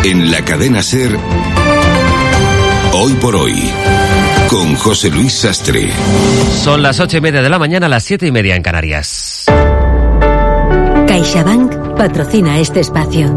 En la cadena SER, Hoy por Hoy, con José Luis Sastre. Son las 8:30 de la mañana, las 7:30 en Canarias. CaixaBank patrocina este espacio.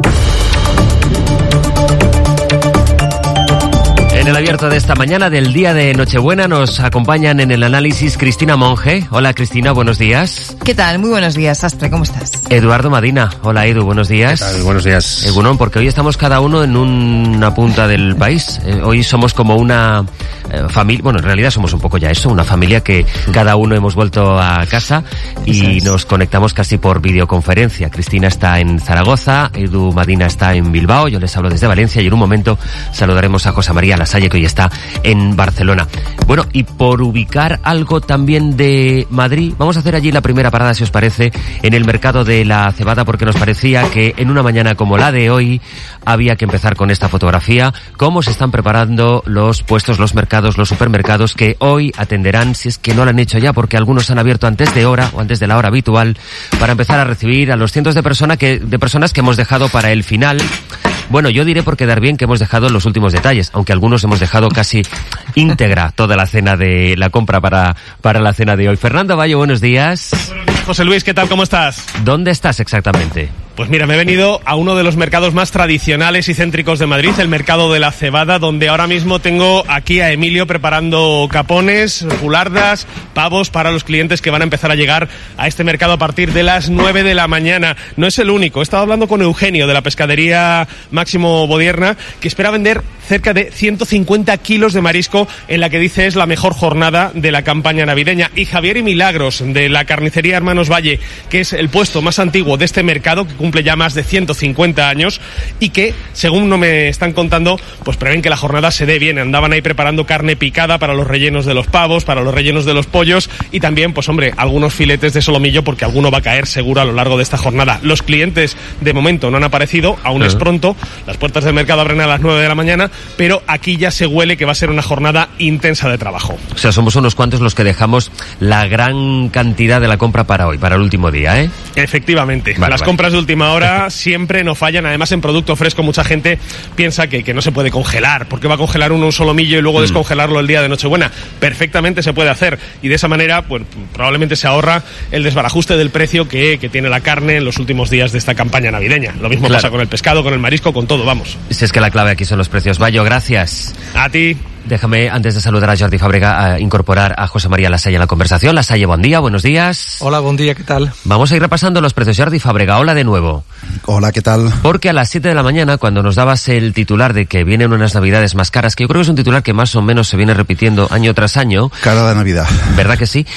En el abierto de esta mañana del día de Nochebuena nos acompañan en el análisis Cristina Monge. Hola Cristina, buenos días. ¿Qué tal? Muy buenos días, Sastre, ¿cómo estás? Eduardo Madina. Hola Edu, buenos días. ¿Qué tal? Buenos días. Egunon, porque hoy estamos cada uno en una punta del país. Hoy somos como una familia, bueno, en realidad somos un poco ya eso, una familia que cada uno hemos vuelto a casa y nos conectamos casi por videoconferencia. Cristina está en Zaragoza, Edu Madina está en Bilbao, yo les hablo desde Valencia y en un momento saludaremos a José María Lasalle, que hoy está en Barcelona. Bueno, y por ubicar algo también de Madrid, vamos a hacer allí la primera parada, si os parece, en el mercado de la cebada, porque nos parecía que en una mañana como la de hoy había que empezar con esta fotografía, cómo se están preparando los puestos, los mercados, los supermercados que hoy atenderán, si es que no lo han hecho ya, porque algunos han abierto antes de hora o antes de la hora habitual, para empezar a recibir a los cientos de personas que hemos dejado para el final. Bueno, yo diré por quedar bien que hemos dejado los últimos detalles, aunque algunos hemos dejado casi íntegra toda la cena de la compra para la cena de hoy. Fernando Bayo, buenos días. Buenos días, José Luis, ¿qué tal? ¿Cómo estás? ¿Dónde estás exactamente? Pues mira, me he venido a uno de los mercados más tradicionales y céntricos de Madrid, el mercado de la cebada, donde ahora mismo tengo aquí a Emilio preparando capones, pulardas, pavos para los clientes que van a empezar a llegar a este mercado a partir de las 9 de la mañana. No es el único, he estado hablando con Eugenio de la pescadería Máximo Bodierna, que espera vender cerca de 150 kilos de marisco en la que dice es la mejor jornada de la campaña navideña. Y Javier y Milagros de la carnicería Hermanos Valle, que es el puesto más antiguo de este mercado, que cumple ya más de 150 años y que, según no me están contando, pues prevén que la jornada se dé bien. Andaban ahí preparando carne picada para los rellenos de los pavos, para los rellenos de los pollos y también, pues hombre, algunos filetes de solomillo, porque alguno va a caer seguro a lo largo de esta jornada. Los clientes de momento no han aparecido, aún es pronto, las puertas del mercado abren a las 9 de la mañana, pero aquí ya se huele que va a ser una jornada intensa de trabajo. O sea, somos unos cuantos los que dejamos la gran cantidad de la compra para hoy, para el último día, ¿eh? Efectivamente. Las compras de última hora siempre no fallan. Además, en producto fresco mucha gente piensa que no se puede congelar. ¿Por qué va a congelar uno un solomillo y luego descongelarlo el día de Nochebuena? Perfectamente se puede hacer. Y de esa manera, pues probablemente se ahorra el desbarajuste del precio que tiene la carne en los últimos días de esta campaña navideña. Lo mismo pasa con el pescado, con el marisco, con todo, vamos. Si es que la clave aquí son los precios. Bayo, gracias. A ti. Déjame, antes de saludar a Jordi Fàbrega, a incorporar a José María Lasalle en la conversación. Lasalle, buen día, buenos días. Hola, buen día, ¿qué tal? Vamos a ir repasando los precios. Jordi Fàbrega, hola de nuevo. Hola, ¿qué tal? Porque a las 7 de la mañana, cuando nos dabas el titular de que vienen unas navidades más caras, que yo creo que es un titular que más o menos se viene repitiendo año tras año. Cada Navidad. ¿Verdad que sí?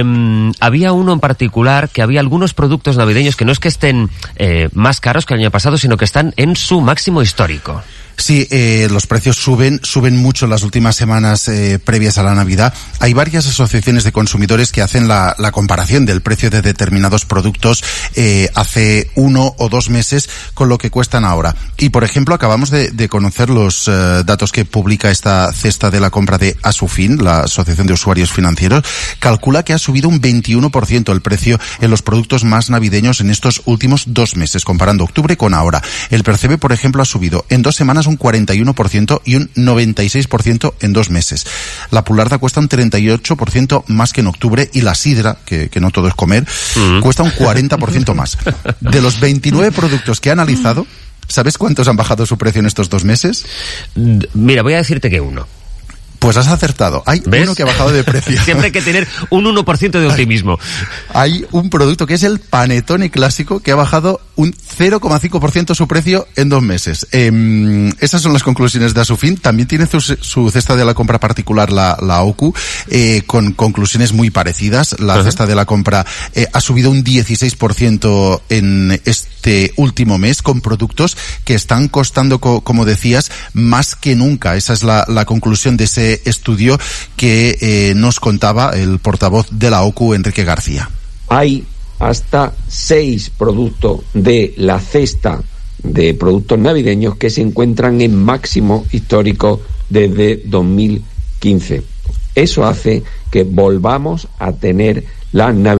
Había uno en particular, que había algunos productos navideños que no es que estén más caros que el año pasado, sino que están en su máximo histórico. Sí, los precios suben mucho en las últimas semanas previas a la Navidad. Hay varias asociaciones de consumidores que hacen la comparación del precio de determinados productos hace 1 o 2 meses con lo que cuestan ahora. Y, por ejemplo, acabamos de conocer los datos que publica esta cesta de la compra de Asufin, la Asociación de Usuarios Financieros. Calcula que ha subido un 21% el precio en los productos más navideños en estos últimos 2 meses, comparando octubre con ahora. El Percebe, por ejemplo, ha subido en 2 semanas un 41% y un 96% en 2 meses. La pularda cuesta un 38% más que en octubre y la sidra, que no todo es comer, cuesta un 40% más. De los 29 productos que he analizado, ¿sabes cuántos han bajado su precio en estos 2 meses? Mira, voy a decirte que uno. Pues has acertado. Hay uno que ha bajado de precio. Siempre hay que tener un 1% de optimismo. Hay un producto que es el Panettone clásico que ha bajado un 0,5% su precio en 2 meses. Esas son las conclusiones de Asufin. También tiene su cesta de la compra particular la OCU, con conclusiones muy parecidas. La cesta de la compra ha subido un 16% en este último mes, con productos que están costando, como decías, más que nunca. Esa es la conclusión de ese estudio que nos contaba el portavoz de la OCU, Enrique García. Hay hasta 6 productos de la cesta de productos navideños que se encuentran en máximo histórico desde 2015. Eso hace que volvamos a tener la Navidad